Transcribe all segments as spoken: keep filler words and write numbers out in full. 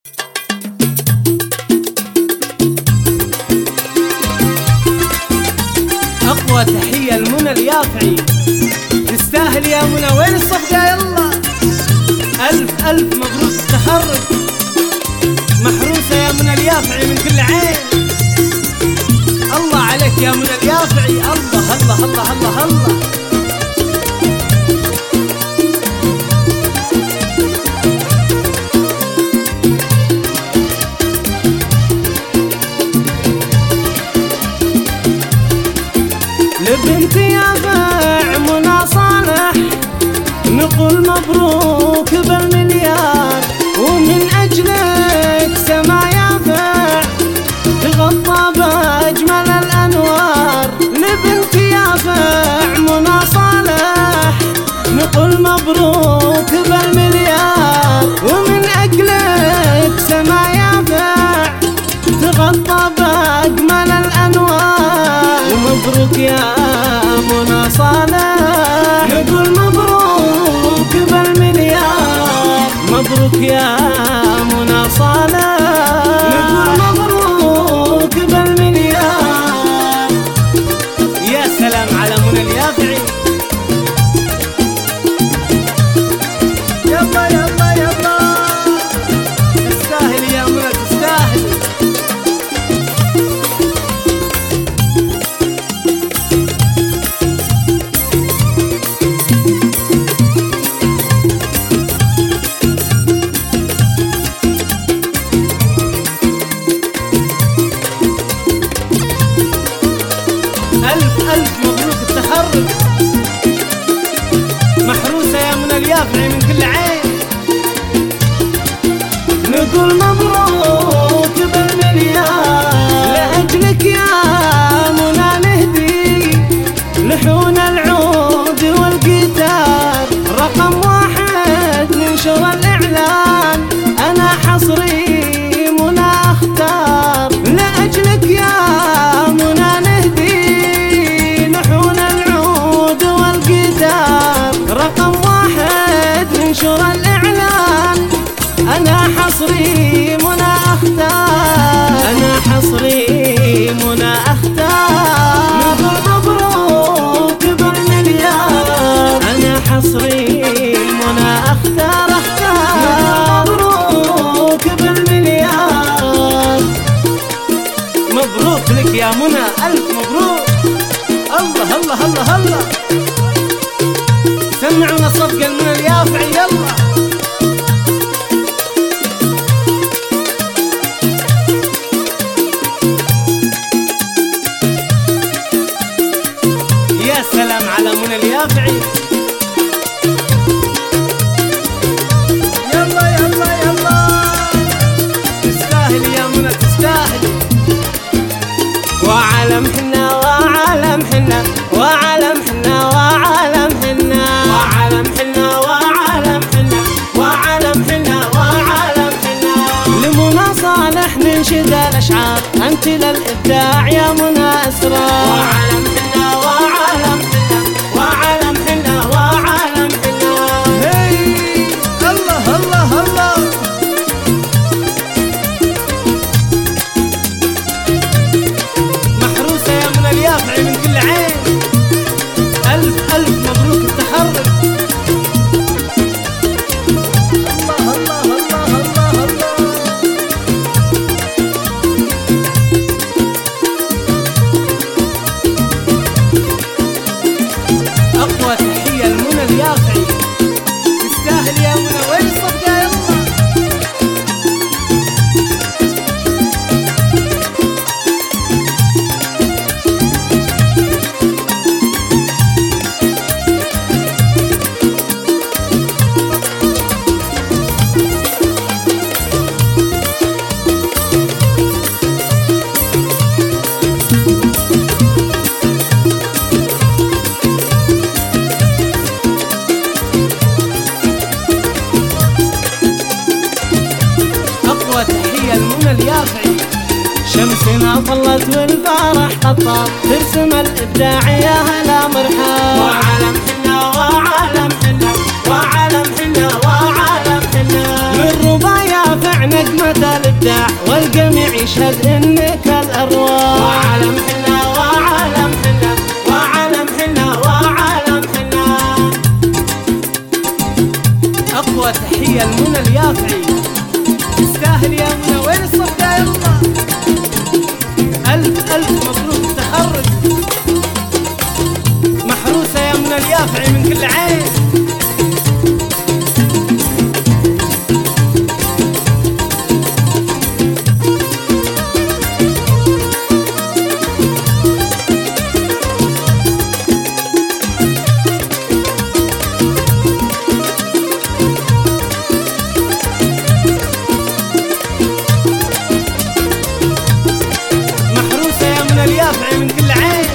أقوى تحية لمنى اليافعي، تستاهل يا منى. وين الصفقة يلا؟ ألف ألف مبروك التخرج، محروسة يا منى اليافعي من كل عين. الله عليك يا منى اليافعي، الله الله الله الله الله. لبنت يافع منى صالح نقول مبروك بالمليار، ومن أجلك سما يافع تغطى بأجمل الأنوار. لبنت يافع منى صالح نقول مبروك بالمليار، ومن أجلك سما يافع تغطى بأجمل الأنوار. ومبروك يا منى صالح نقول مبروك بالمليار. مبروك يا منى صالح نقول مبروك بالمليار. يا سلام على منى اليافعي، يلا يلا يلا تستاهل يا منى تستاهل. ألف ألف مبروك التخرج، محروسة يا منى اليافعي من كل عين. نقول مبروك بالمليار، لأجلك يا منى نهدي لحون العود والجيتار. رقم واحد ننشر الإعلان، أنا حصري منى أختار. لأجلك يا منى نهدي لحون العود والجيتار. رقم واحد ننشر الإعلان، أنا حصري منى أختار. أنا حصري منى أختار. نقول مبروك بالمليار، أنا حصري منى أختار أختار. مبروك بالمليار، مبروك لك يا منى، ألف مبروك. الله الله الله الله. سمعونا صفقة لمنى اليافعي يلا. يا سلام على منى اليافعي، يلا يلا يلا تستاهل يا منى تستاهل. وعالم حنا وعالم حنا وعالم حنا وعالم حنا وعالم حنا وعالم حنا وعالم حنا وعالم حنا. لمنى صالح ننشد الأشعار، أنت للإبداع يا منى أسرار. وعالم حنا وعالم حنا وعالم حنا وعالم حنا. هي الله الله الله. محروسة يا منى اليافعي من كل عين، ألف ألف مبروك التخرج. الله الله الله الله الله. أقوى تحية لمنى اليافعي، تستاهل يا منى. وين الصفقة يلا؟ منى اليافعي، شمسنا طلت والفرح قطر، ترسم الإبداع يا هلا مرحب. وعالم حنا وعالم حنا وعالم حنا وعالم حنا، من ربا يافع نجمة الإبداع والجميع يشهد إنك الأروع. وعالم حنا وعالم حنا وعالم حنا وعالم حنا. أقوى تحية لمنى اليافعي، تستاهل يا منى. وين الصفقة يلا؟ ألف ألف مبروك التخرج، محروسة يا منى اليافعي من كل عين. اليافعي من كل عين.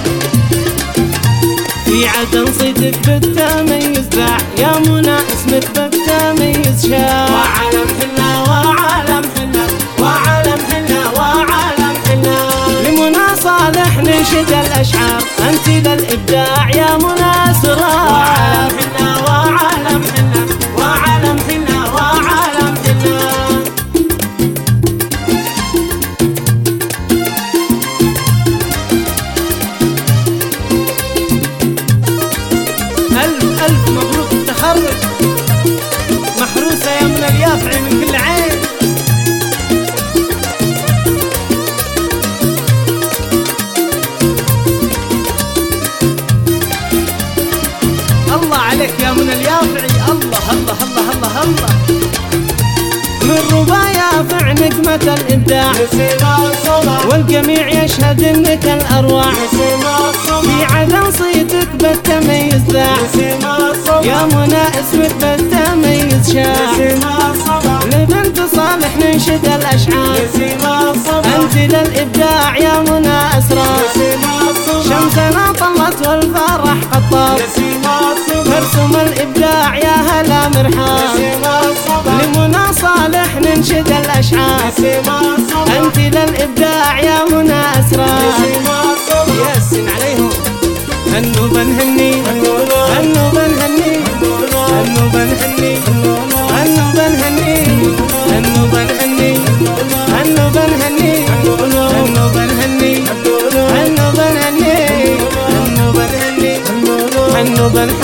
في عدن صيتك بالتميز باع يا منى، اسمك بالتميز شاع. وعالم حنا وعالم حنا وعالم حنا وعالم حنا. لمنى صالح ننشد الأشعار، أنت للإبداع يا منى أسرار. وعالم حنا وعالم حنا وعالم حنا وعالم حنا. ألف ألف مبروك التخرج، محروسة يا منى اليافعي من كل عين. الله عليك يا منى اليافعي، الله الله الله الله الله. من ربا يافع نجمة الإبداع والجميع يشهد إنك الأروع. في عدن صيتك بالتميز ذاع يا منى، اسمك بالتميز شاع. لبنت صالح ننشد الأشعار، أنت للإبداع يا منى أسرار. شمسنا طلت والفرح قطر، مرسوم الإبداع يا هلا مرحاب. لمنى صالح ننشد الأشعار، أنت للإبداع يا منى أسرار. ياسين عليهم. هنو بنهني هنو بنهني هنو بنهني هنو بنهني هنو بنهني هنو بنهني هنو بنهني هنو بنهني هنو بنهني هنو بنهني هنو بنهني